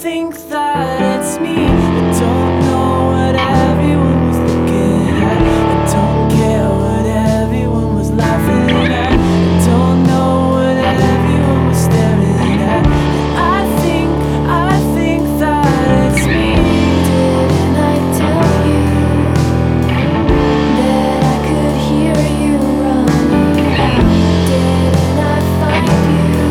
think that it's me. I don't know what everyone was looking at. I don't care what everyone was laughing at. I don't know what everyone was staring at. I think that it's me. Didn't I tell you that I could hear you running out? Didn't I find you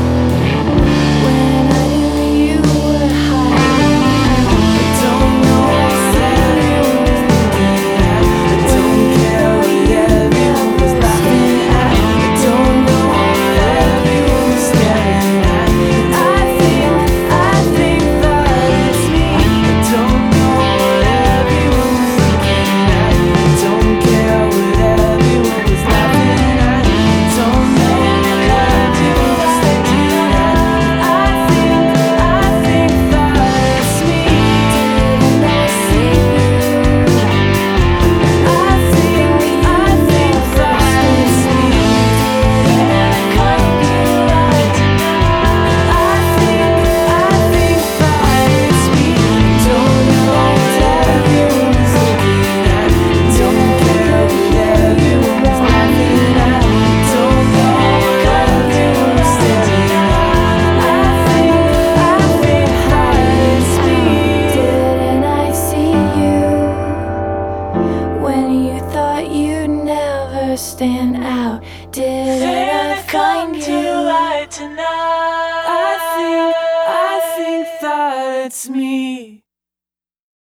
when I knew you were hiding? I don't know what everyone was looking at. I don't care what everyone was laughing at. I don't know what everyone was staring at. I think that it's me. I don't know what everyone was looking at. I don't care what everyone was laughing at. I don't know what everyone was staring at. I think that it's me. Didn't I see you? I think that it's me. Didn't I find you right now? I think that it's me. Don't know what everyone was looking at. Don't care what everyone was laughing at. Don't know what everyone was staring at. I think that it's me. Didn't I see you when you thought you'd never stand out? Didn't I find you? Tonight. I think that it's me.